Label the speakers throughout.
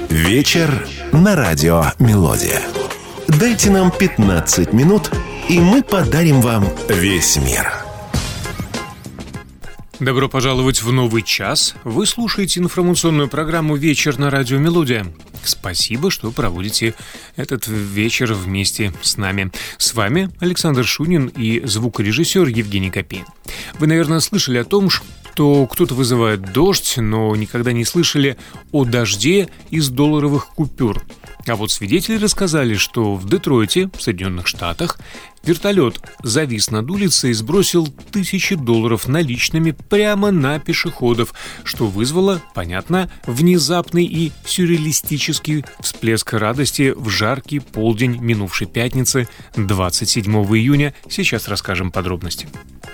Speaker 1: Вечер на радио «Мелодия». Дайте нам 15 минут, и мы подарим вам весь мир.
Speaker 2: Добро пожаловать в новый час. Вы слушаете информационную программу «Вечер на радио «Мелодия». Спасибо, что проводите этот вечер вместе с нами. С вами Александр Шунин и звукорежиссер Евгений Копейн. Вы, наверное, слышали о том, что кто-то вызывает дождь, но никогда не слышали о дожде из долларовых купюр. А вот свидетели рассказали, что в Детройте, в Соединенных Штатах, вертолет завис над улицей и сбросил $1000 наличными прямо на пешеходов, что вызвало, понятно, внезапный и сюрреалистический всплеск радости в жаркий полдень минувшей пятницы, 27 июня. Сейчас расскажем подробности.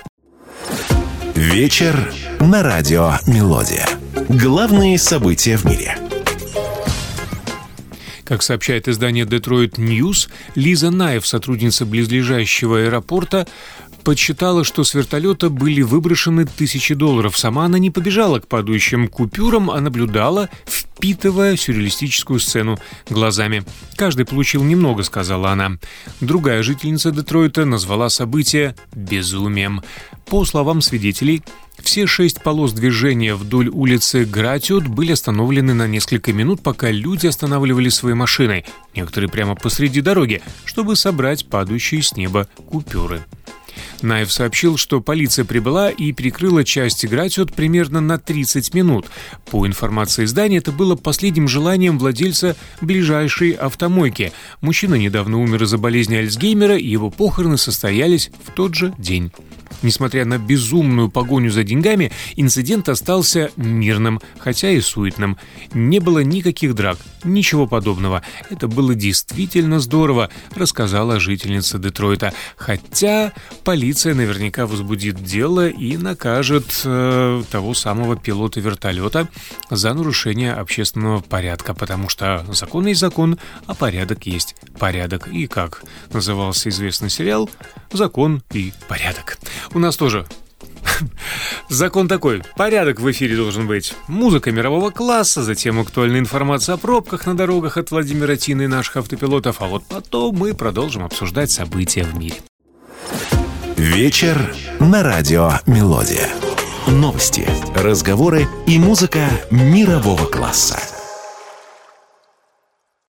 Speaker 1: Вечер на радио «Мелодия». Главные события в мире.
Speaker 2: Как сообщает издание Detroit News, Лиза Наев, сотрудница близлежащего аэропорта, подсчитала, что с вертолета были выброшены $1000. Сама она не побежала к падающим купюрам, а наблюдала, впитывая сюрреалистическую сцену глазами. «Каждый получил немного», — сказала она. Другая жительница Детройта назвала событие безумием. По словам свидетелей, все 6 полос движения вдоль улицы Гратиот были остановлены на несколько минут, пока люди останавливали свои машины, некоторые прямо посреди дороги, чтобы собрать падающие с неба купюры. Наев сообщил, что полиция прибыла и прикрыла часть Гратиот примерно на 30 минут. По информации издания, это было последним желанием владельца ближайшей автомойки. Мужчина недавно умер из-за болезни Альцгеймера, и его похороны состоялись в тот же день. Несмотря на безумную погоню за деньгами, инцидент остался мирным, хотя и суетным. Не было никаких драк, ничего подобного. Это было действительно здорово, рассказала жительница Детройта. Хотя полиция наверняка возбудит дело и накажет того самого пилота вертолета за нарушение общественного порядка, потому что закон есть закон, а порядок есть порядок. И как назывался известный сериал «Закон и порядок». У нас тоже закон такой. Порядок в эфире должен быть. Музыка мирового класса, затем актуальная информация о пробках на дорогах от Владимира Тины и наших автопилотов. А вот потом мы продолжим обсуждать события в мире.
Speaker 1: Вечер на радио «Мелодия». Новости, разговоры и музыка мирового класса.